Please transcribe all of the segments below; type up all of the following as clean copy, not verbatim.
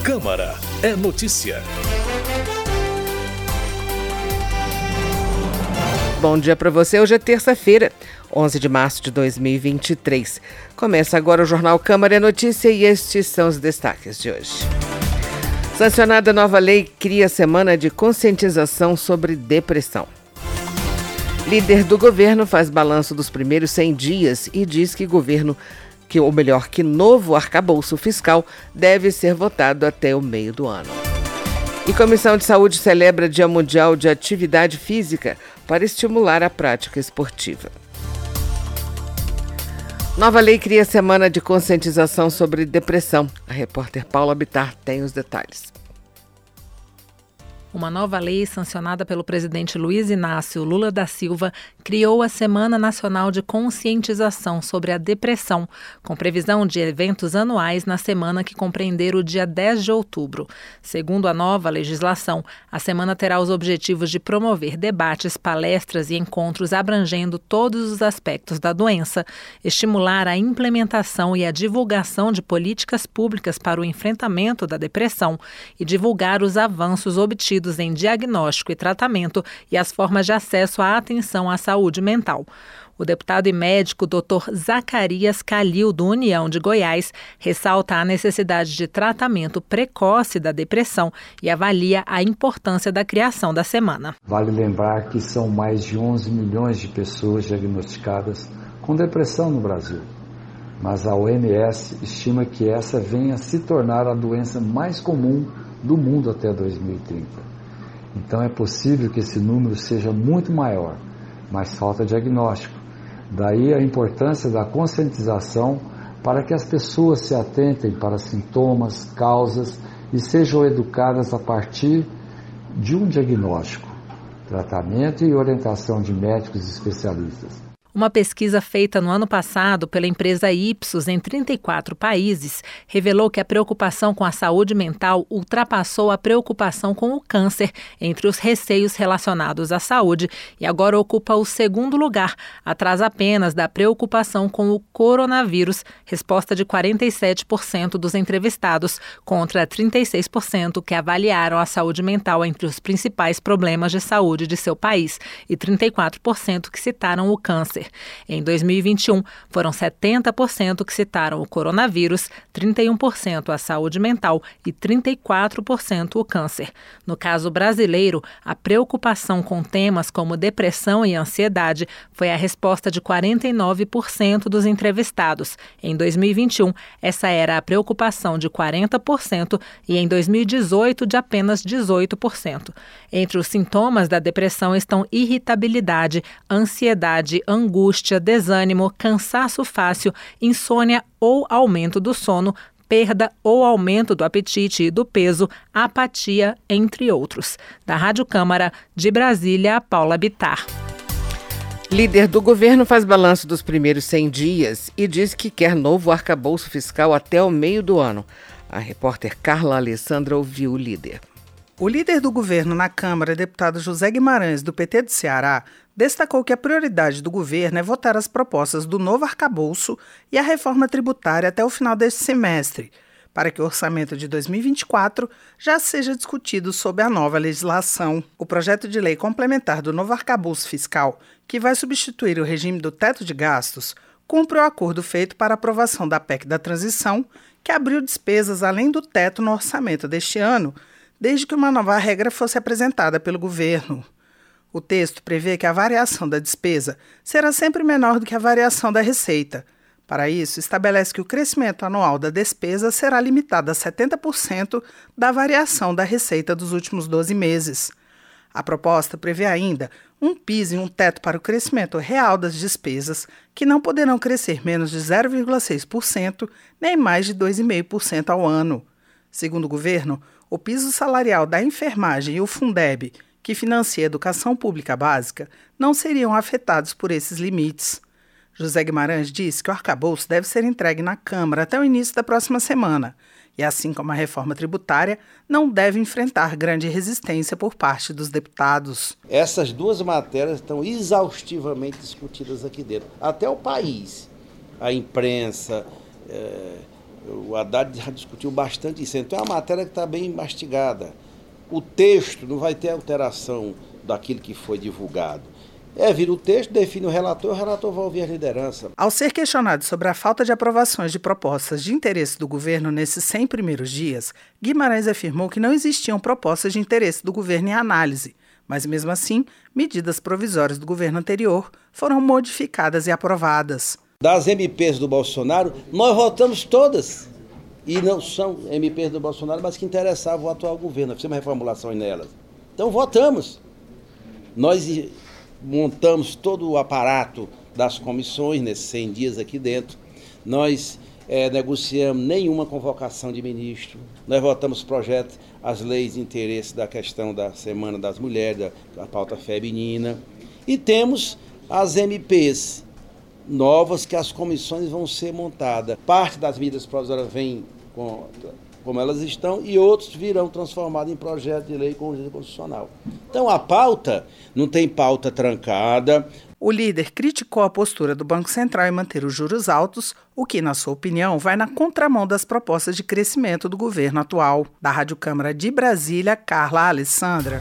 Câmara é notícia. Bom dia para você. Hoje é terça-feira, 11 de março de 2023. Começa agora o Jornal Câmara é Notícia e estes são os destaques de hoje. Sancionada nova lei cria semana de conscientização sobre depressão. Líder do governo faz balanço dos primeiros 100 dias e diz que que novo arcabouço fiscal deve ser votado até o meio do ano. E Comissão de Saúde celebra Dia Mundial de Atividade Física para estimular a prática esportiva. Nova lei cria semana de conscientização sobre depressão. A repórter Paula Bittar tem os detalhes. Uma nova lei sancionada pelo presidente Luiz Inácio Lula da Silva criou a Semana Nacional de Conscientização sobre a Depressão, com previsão de eventos anuais na semana que compreender o dia 10 de outubro. Segundo a nova legislação, a semana terá os objetivos de promover debates, palestras e encontros abrangendo todos os aspectos da doença, estimular a implementação e a divulgação de políticas públicas para o enfrentamento da depressão e divulgar os avanços obtidos em diagnóstico e tratamento e as formas de acesso à atenção à saúde mental. O deputado e médico Dr. Zacarias Calil, do União de Goiás, ressalta a necessidade de tratamento precoce da depressão e avalia a importância da criação da semana. Vale lembrar que são mais de 11 milhões de pessoas diagnosticadas com depressão no Brasil, mas a OMS estima que essa venha a se tornar a doença mais comum do mundo até 2030. Então é possível que esse número seja muito maior, mas falta diagnóstico. Daí a importância da conscientização para que as pessoas se atentem para sintomas, causas e sejam educadas a partir de um diagnóstico, tratamento e orientação de médicos e especialistas. Uma pesquisa feita no ano passado pela empresa Ipsos em 34 países revelou que a preocupação com a saúde mental ultrapassou a preocupação com o câncer entre os receios relacionados à saúde e agora ocupa o segundo lugar, atrás apenas da preocupação com o coronavírus, resposta de 47% dos entrevistados, contra 36% que avaliaram a saúde mental entre os principais problemas de saúde de seu país e 34% que citaram o câncer. Em 2021, foram 70% que citaram o coronavírus, 31% a saúde mental e 34% o câncer. No caso brasileiro, a preocupação com temas como depressão e ansiedade foi a resposta de 49% dos entrevistados. Em 2021, essa era a preocupação de 40% e em 2018 de apenas 18%. Entre os sintomas da depressão estão irritabilidade, ansiedade, angústia, desânimo, cansaço fácil, insônia ou aumento do sono, perda ou aumento do apetite e do peso, apatia, entre outros. Da Rádio Câmara, de Brasília, Paula Bittar. Líder do governo faz balanço dos primeiros 100 dias e diz que quer novo arcabouço fiscal até o meio do ano. A repórter Carla Alessandra ouviu o líder. O líder do governo na Câmara, deputado José Guimarães, do PT do Ceará, destacou que a prioridade do governo é votar as propostas do novo arcabouço e a reforma tributária até o final deste semestre, para que o orçamento de 2024 já seja discutido sob a nova legislação. O projeto de lei complementar do novo arcabouço fiscal, que vai substituir o regime do teto de gastos, cumpre o acordo feito para aprovação da PEC da transição, que abriu despesas além do teto no orçamento deste ano, desde que uma nova regra fosse apresentada pelo governo. O texto prevê que a variação da despesa será sempre menor do que a variação da receita. Para isso, estabelece que o crescimento anual da despesa será limitado a 70% da variação da receita dos últimos 12 meses. A proposta prevê ainda um piso e um teto para o crescimento real das despesas, que não poderão crescer menos de 0,6% nem mais de 2,5% ao ano. Segundo o governo, o piso salarial da enfermagem e o Fundeb, que financia a educação pública básica, não seriam afetados por esses limites. José Guimarães disse que o arcabouço deve ser entregue na Câmara até o início da próxima semana e, assim como a reforma tributária, não deve enfrentar grande resistência por parte dos deputados. Essas duas matérias estão exaustivamente discutidas aqui dentro. Até o país, a imprensa, O Haddad já discutiu bastante isso. Então é uma matéria que está bem mastigada. O texto não vai ter alteração daquilo que foi divulgado. Vira o texto, define o relator vai ouvir a liderança. Ao ser questionado sobre a falta de aprovações de propostas de interesse do governo nesses 100 primeiros dias, Guimarães afirmou que não existiam propostas de interesse do governo em análise, mas mesmo assim, medidas provisórias do governo anterior foram modificadas e aprovadas. Das MPs do Bolsonaro, nós votamos todas. E não são MPs do Bolsonaro, mas que interessavam o atual governo. Nós fizemos reformulações nelas. Então votamos. Nós montamos todo o aparato das comissões nesses 100 dias aqui dentro. Nós negociamos nenhuma convocação de ministro. Nós votamos projetos, as leis de interesse da questão da Semana das Mulheres, da pauta feminina. E temos as MPs novas que as comissões vão ser montadas. Parte das medidas provisórias vem como elas estão e outros virão transformados em projeto de lei constitucional. Então a pauta não tem pauta trancada. O líder criticou a postura do Banco Central em manter os juros altos, o que, na sua opinião, vai na contramão das propostas de crescimento do governo atual. Da Rádio Câmara de Brasília, Carla Alessandra.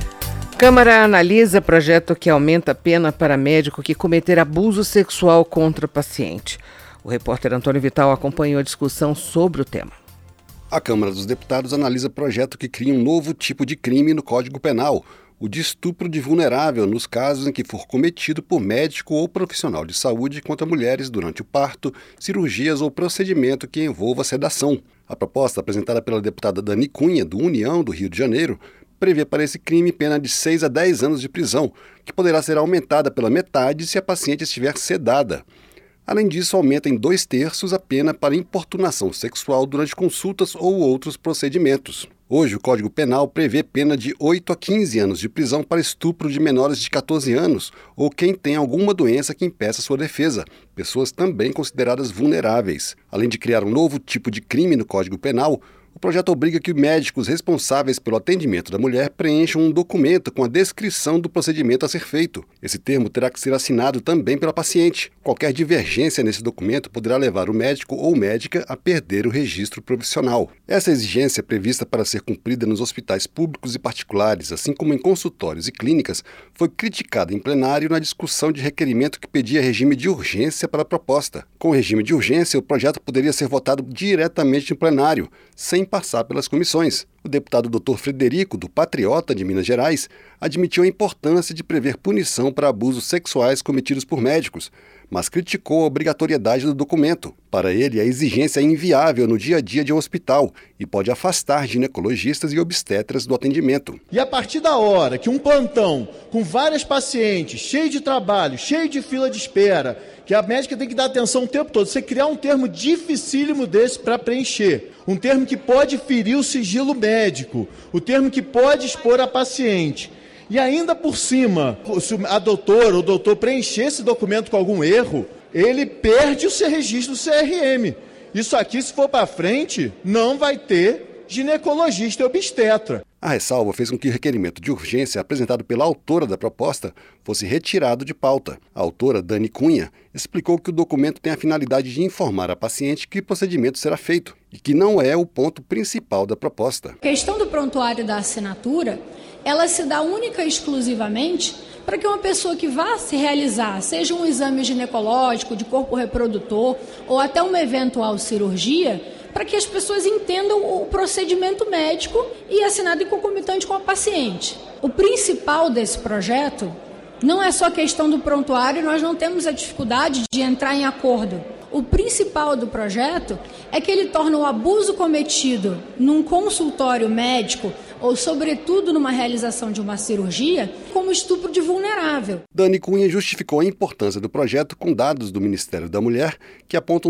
Câmara analisa projeto que aumenta a pena para médico que cometer abuso sexual contra paciente. O repórter Antônio Vital acompanhou a discussão sobre o tema. A Câmara dos Deputados analisa projeto que cria um novo tipo de crime no Código Penal, o de estupro de vulnerável nos casos em que for cometido por médico ou profissional de saúde contra mulheres durante o parto, cirurgias ou procedimento que envolva sedação. A proposta, apresentada pela deputada Dani Cunha, do União do Rio de Janeiro, prevê para esse crime pena de 6 a 10 anos de prisão, que poderá ser aumentada pela metade se a paciente estiver sedada. Além disso, aumenta em 2/3 a pena para importunação sexual durante consultas ou outros procedimentos. Hoje, o Código Penal prevê pena de 8 a 15 anos de prisão para estupro de menores de 14 anos ou quem tem alguma doença que impeça sua defesa, pessoas também consideradas vulneráveis. Além de criar um novo tipo de crime no Código Penal, o projeto obriga que médicos responsáveis pelo atendimento da mulher preencham um documento com a descrição do procedimento a ser feito. Esse termo terá que ser assinado também pela paciente. Qualquer divergência nesse documento poderá levar o médico ou médica a perder o registro profissional. Essa exigência é prevista para ser cumprida nos hospitais públicos e particulares, assim como em consultórios e clínicas, foi criticada em plenário na discussão de requerimento que pedia regime de urgência para a proposta. Com o regime de urgência, o projeto poderia ser votado diretamente em plenário, sem passar pelas comissões. O deputado Dr. Frederico, do Patriota de Minas Gerais, admitiu a importância de prever punição para abusos sexuais cometidos por médicos, mas criticou a obrigatoriedade do documento. Para ele, a exigência é inviável no dia a dia de um hospital e pode afastar ginecologistas e obstetras do atendimento. E a partir da hora que um plantão com várias pacientes, cheio de trabalho, cheio de fila de espera, que a médica tem que dar atenção o tempo todo, você criar um termo dificílimo desse para preencher, um termo que pode ferir o sigilo médico, o termo que pode expor a paciente, e ainda por cima, se a doutora ou o doutor preencher esse documento com algum erro, ele perde o seu registro do CRM. Isso aqui, se for para frente, não vai ter ginecologista e obstetra. A ressalva fez com que o requerimento de urgência apresentado pela autora da proposta fosse retirado de pauta. A autora, Dani Cunha, explicou que o documento tem a finalidade de informar a paciente que procedimento será feito e que não é o ponto principal da proposta. A questão do prontuário da assinatura, ela se dá única e exclusivamente para que uma pessoa que vá se realizar, seja um exame ginecológico, de corpo reprodutor ou até uma eventual cirurgia, para que as pessoas entendam o procedimento médico e assinado em concomitante com a paciente. O principal desse projeto não é só a questão do prontuário, nós não temos a dificuldade de entrar em acordo. O principal do projeto é que ele torna o abuso cometido num consultório médico ou, sobretudo, numa realização de uma cirurgia, como estupro de vulnerável. Dani Cunha justificou a importância do projeto com dados do Ministério da Mulher, que apontam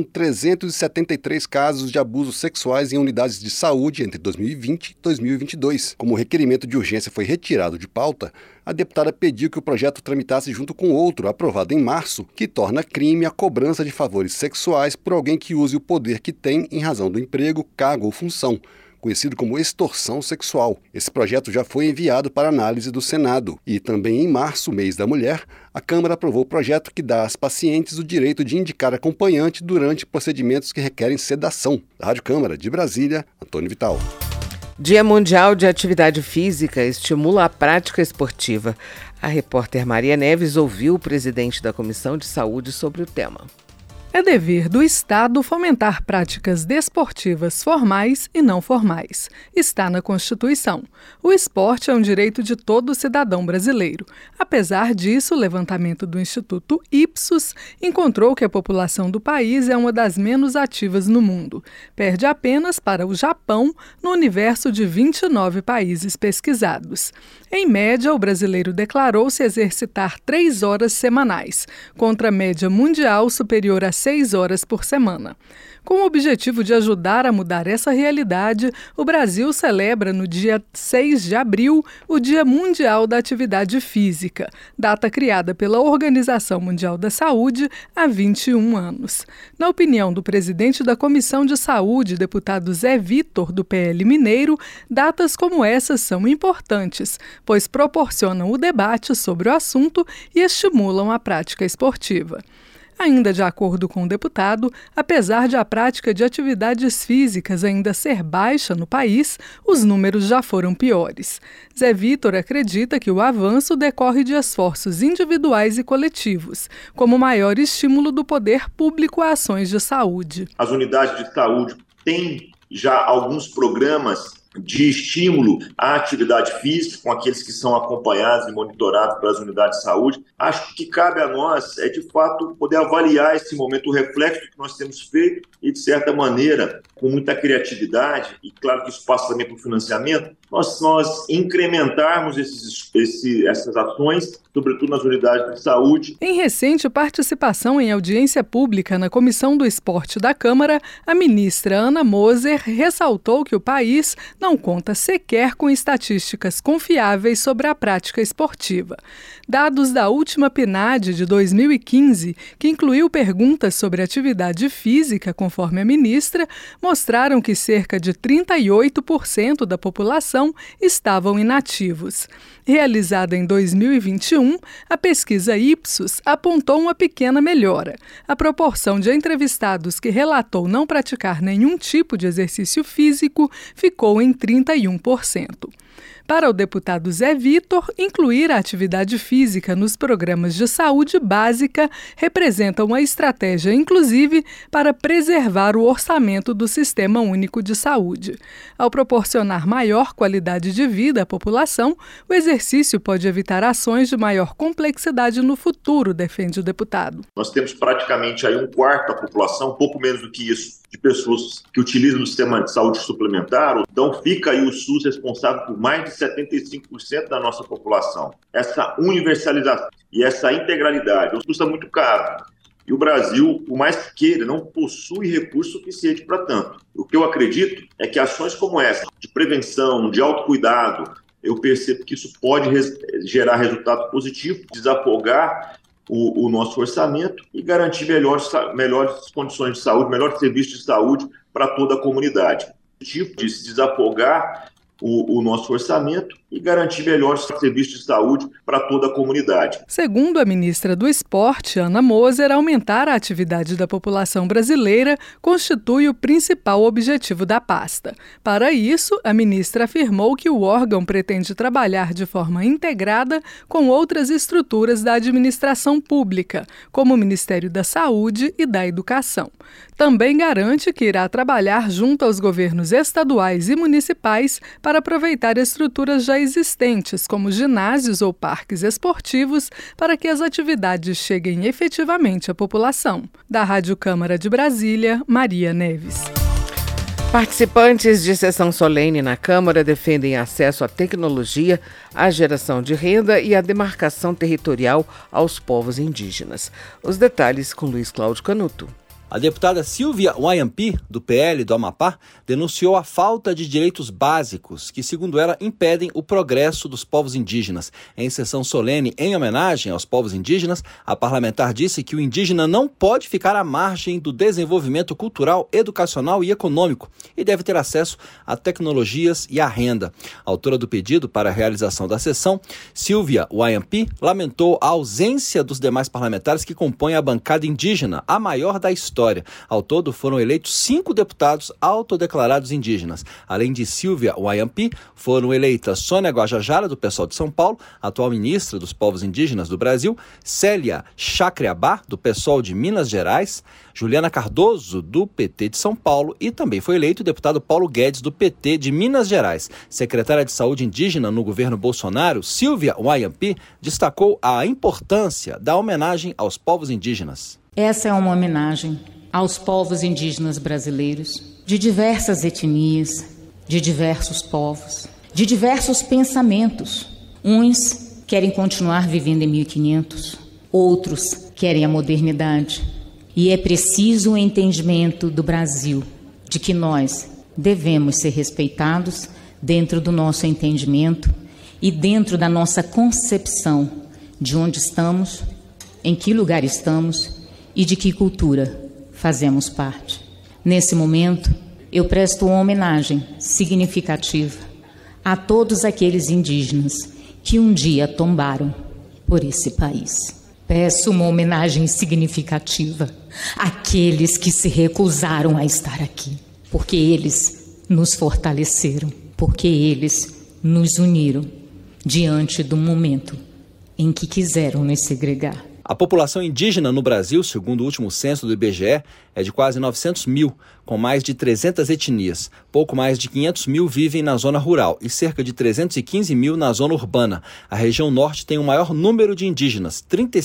373 casos de abusos sexuais em unidades de saúde entre 2020 e 2022. Como o requerimento de urgência foi retirado de pauta, a deputada pediu que o projeto tramitasse junto com outro, aprovado em março, que torna crime a cobrança de favores sexuais por alguém que use o poder que tem em razão do emprego, cargo ou função, conhecido como extorsão sexual. Esse projeto já foi enviado para análise do Senado e também em março, mês da mulher, a Câmara aprovou o projeto que dá às pacientes o direito de indicar acompanhante durante procedimentos que requerem sedação. Da Rádio Câmara de Brasília, Antônio Vital. Dia Mundial de Atividade Física estimula a prática esportiva. A repórter Maria Neves ouviu o presidente da Comissão de Saúde sobre o tema. É dever do Estado fomentar práticas desportivas formais e não formais. Está na Constituição. O esporte é um direito de todo cidadão brasileiro. Apesar disso, o levantamento do Instituto Ipsos encontrou que a população do país é uma das menos ativas no mundo. Perde apenas para o Japão, no universo de 29 países pesquisados. Em média, o brasileiro declarou se exercitar 3 horas semanais, contra a média mundial superior a 6 horas por semana. Com o objetivo de ajudar a mudar essa realidade, o Brasil celebra no dia 6 de abril o Dia Mundial da Atividade Física, data criada pela Organização Mundial da Saúde há 21 anos. Na opinião do presidente da Comissão de Saúde, deputado Zé Vitor, do PL Mineiro, datas como essas são importantes, pois proporcionam o debate sobre o assunto e estimulam a prática esportiva. Ainda de acordo com o deputado, apesar de a prática de atividades físicas ainda ser baixa no país, os números já foram piores. Zé Vitor acredita que o avanço decorre de esforços individuais e coletivos, como maior estímulo do poder público a ações de saúde. As unidades de saúde têm já alguns programas de estímulo à atividade física, com aqueles que são acompanhados e monitorados pelas unidades de saúde. Acho que cabe a nós, de fato, poder avaliar esse momento, o reflexo que nós temos feito e, de certa maneira, com muita criatividade, e claro que isso passa também por financiamento, nós incrementarmos essas ações, sobretudo nas unidades de saúde. Em recente participação em audiência pública na Comissão do Esporte da Câmara, a ministra Ana Moser ressaltou que o país não conta sequer com estatísticas confiáveis sobre a prática esportiva. Dados da última PNAD de 2015, que incluiu perguntas sobre atividade física, conforme a ministra, mostraram que cerca de 38% da população estavam inativos. Realizada em 2021, a pesquisa Ipsos apontou uma pequena melhora. A proporção de entrevistados que relatou não praticar nenhum tipo de exercício físico ficou em 31%. Para o deputado Zé Vitor, incluir a atividade física nos programas de saúde básica representa uma estratégia, inclusive, para preservar o orçamento do Sistema Único de Saúde. Ao proporcionar maior qualidade de vida à população, o exercício pode evitar ações de maior complexidade no futuro, defende o deputado. Nós temos praticamente aí 1/4 da população, um pouco menos do que isso, de pessoas que utilizam o sistema de saúde suplementar. Então fica aí o SUS responsável por mais de 75% da nossa população. Essa universalização e essa integralidade, o SUS é muito caro. E o Brasil, por mais que queira, não possui recurso suficiente para tanto. O que eu acredito é que ações como essa, de prevenção, de autocuidado, eu percebo que isso pode gerar resultado positivo, desafogar o nosso orçamento e garantir melhores condições de saúde, melhores serviços de saúde para toda a comunidade. O tipo de se desafogar o nosso orçamento e garantir melhores serviços de saúde para toda a comunidade. Segundo a ministra do Esporte, Ana Moser, aumentar a atividade da população brasileira constitui o principal objetivo da pasta. Para isso, a ministra afirmou que o órgão pretende trabalhar de forma integrada com outras estruturas da administração pública, como o Ministério da Saúde e da Educação. Também garante que irá trabalhar junto aos governos estaduais e municipais para aproveitar estruturas já existentes, como ginásios ou parques esportivos, para que as atividades cheguem efetivamente à população. Da Rádio Câmara de Brasília, Maria Neves. Participantes de sessão solene na Câmara defendem acesso à tecnologia, à geração de renda e à demarcação territorial aos povos indígenas. Os detalhes com Luiz Cláudio Canuto. A deputada Silvia Wayampi, do PL do Amapá, denunciou a falta de direitos básicos que, segundo ela, impedem o progresso dos povos indígenas. Em sessão solene em homenagem aos povos indígenas, a parlamentar disse que o indígena não pode ficar à margem do desenvolvimento cultural, educacional e econômico e deve ter acesso a tecnologias e à renda. A autora do pedido para a realização da sessão, Silvia Wayampi, lamentou a ausência dos demais parlamentares que compõem a bancada indígena, a maior da história. Ao todo, foram eleitos 5 deputados autodeclarados indígenas. Além de Silvia Wayampi, foram eleitas Sônia Guajajara, do PSOL de São Paulo, atual ministra dos Povos Indígenas do Brasil, Célia Chacriabá, do PSOL de Minas Gerais, Juliana Cardoso, do PT de São Paulo, e também foi eleito o deputado Paulo Guedes, do PT de Minas Gerais. Secretária de Saúde Indígena no governo Bolsonaro, Silvia Wayampi, destacou a importância da homenagem aos povos indígenas. Essa é uma homenagem aos povos indígenas brasileiros, de diversas etnias, de diversos povos, de diversos pensamentos. Uns querem continuar vivendo em 1500, outros querem a modernidade. E é preciso o entendimento do Brasil de que nós devemos ser respeitados dentro do nosso entendimento e dentro da nossa concepção de onde estamos, em que lugar estamos e de que cultura fazemos parte. Nesse momento, eu presto uma homenagem significativa a todos aqueles indígenas que um dia tombaram por esse país. Peço uma homenagem significativa àqueles que se recusaram a estar aqui, porque eles nos fortaleceram, porque eles nos uniram diante do momento em que quiseram nos segregar. A população indígena no Brasil, segundo o último censo do IBGE, é de quase 900 mil, com mais de 300 etnias. Pouco mais de 500 mil vivem na zona rural e cerca de 315 mil na zona urbana. A região norte tem o maior número de indígenas,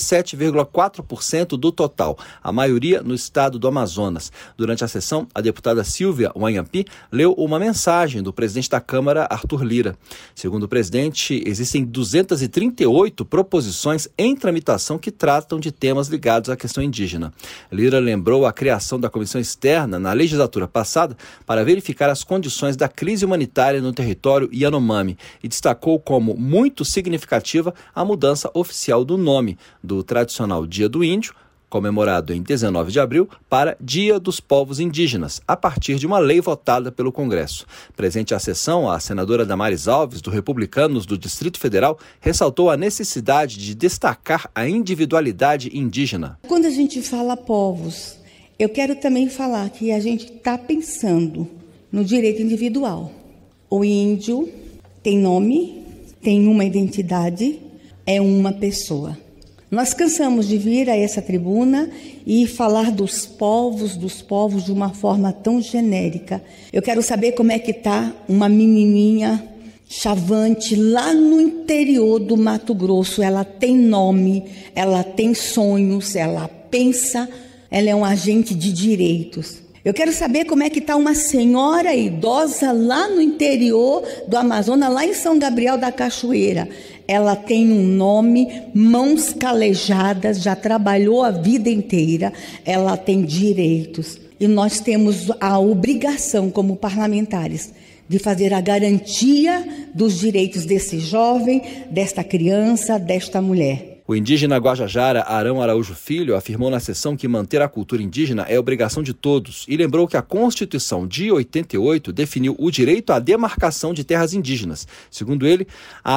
37,4% do total, a maioria no estado do Amazonas. Durante a sessão, a deputada Silvia Wayampi leu uma mensagem do presidente da Câmara, Arthur Lira. Segundo o presidente, existem 238 proposições em tramitação que tratam de temas ligados à questão indígena. Lira lembrou a criação da comissão externa na legislatura passada para verificar as condições da crise humanitária no território Yanomami e destacou como muito significativa a mudança oficial do nome do tradicional Dia do Índio, comemorado em 19 de abril, para Dia dos Povos Indígenas, a partir de uma lei votada pelo Congresso. Presente à sessão, a senadora Damares Alves, do Republicanos do Distrito Federal, ressaltou a necessidade de destacar a individualidade indígena. Quando a gente fala povos, eu quero também falar que a gente está pensando no direito individual. O índio tem nome, tem uma identidade, é uma pessoa. Nós cansamos de vir a essa tribuna e falar dos povos de uma forma tão genérica. Eu quero saber como é que está uma menininha Chavante lá no interior do Mato Grosso. Ela tem nome, ela tem sonhos, ela pensa, ela é um agente de direitos. Eu quero saber como é que está uma senhora idosa lá no interior do Amazonas, lá em São Gabriel da Cachoeira. Ela tem um nome, mãos calejadas, já trabalhou a vida inteira, ela tem direitos. E nós temos a obrigação, como parlamentares, de fazer a garantia dos direitos desse jovem, desta criança, desta mulher. O indígena Guajajara Arão Araújo Filho afirmou na sessão que manter a cultura indígena é obrigação de todos e lembrou que a Constituição de 88 definiu o direito à demarcação de terras indígenas. Segundo ele, há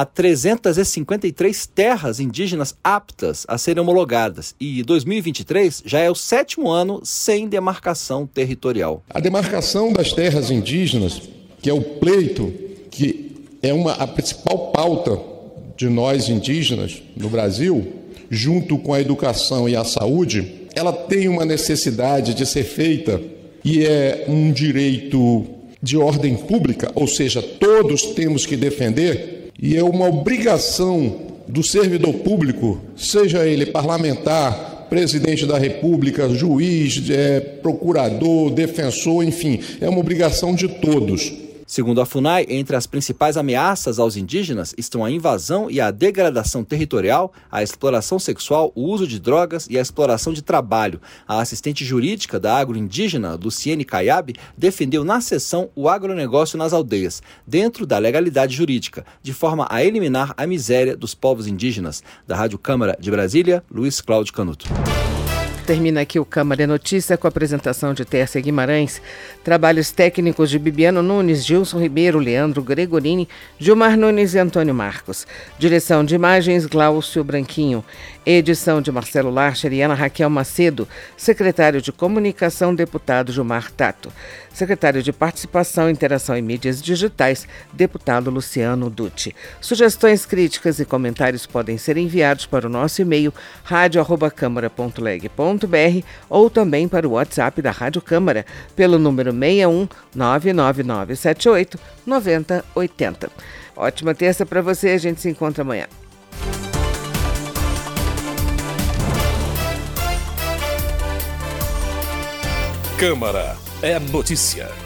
353 terras indígenas aptas a serem homologadas e 2023 já é o 7º ano sem demarcação territorial. A demarcação das terras indígenas, que é o pleito, que é a principal pauta de nós indígenas no Brasil, junto com a educação e a saúde, ela tem uma necessidade de ser feita e é um direito de ordem pública, ou seja, todos temos que defender, e é uma obrigação do servidor público, seja ele parlamentar, presidente da República, juiz, procurador, defensor, enfim, é uma obrigação de todos Segundo a FUNAI, entre as principais ameaças aos indígenas estão a invasão e a degradação territorial, a exploração sexual, o uso de drogas e a exploração de trabalho. A assistente jurídica da agroindígena, Luciene Caiabe, defendeu na sessão o agronegócio nas aldeias, dentro da legalidade jurídica, de forma a eliminar a miséria dos povos indígenas. Da Rádio Câmara de Brasília, Luiz Cláudio Canuto. Termina aqui o Câmara Notícia com a apresentação de Tércia Guimarães, trabalhos técnicos de Bibiano Nunes, Gilson Ribeiro, Leandro Gregorini, Gilmar Nunes e Antônio Marcos. Direção de imagens, Glaucio Branquinho. Edição de Marcelo Larcher e Ana Raquel Macedo. Secretário de Comunicação, deputado Gilmar Tato. Secretário de Participação, Interação e Mídias Digitais, deputado Luciano Dutti. Sugestões, críticas e comentários podem ser enviados para o nosso e-mail radio@câmara.leg.br ou também para o WhatsApp da Rádio Câmara pelo número 61 99978 9080. Ótima terça para você, a gente se encontra amanhã. Câmara é notícia.